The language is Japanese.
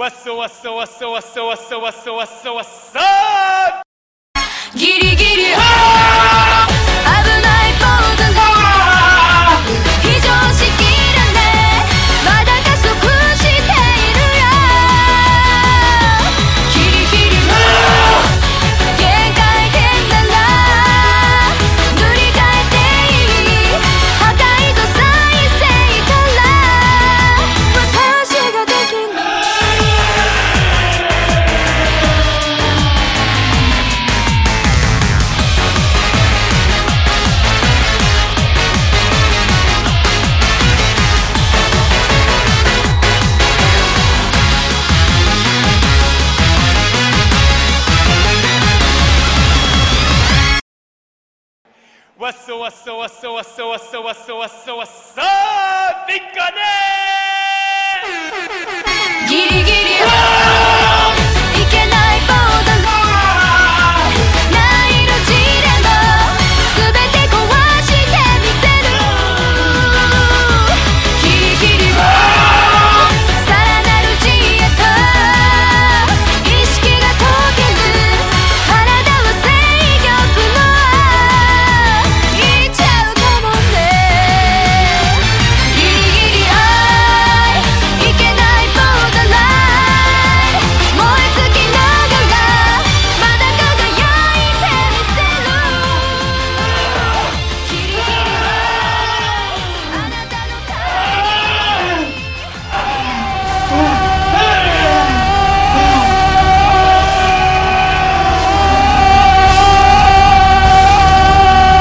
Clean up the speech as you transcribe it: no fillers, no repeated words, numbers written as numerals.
わっそわっそわっそわっそわっそわっそわっそわっそギリギリ危ないポーズ非常識だねまだ加速しているよギリギリ限界点なら塗り替えていい破壊と再生から私ができるわっそわっそわっそわっそわっそわっそわっそわっそビッカネギリギリ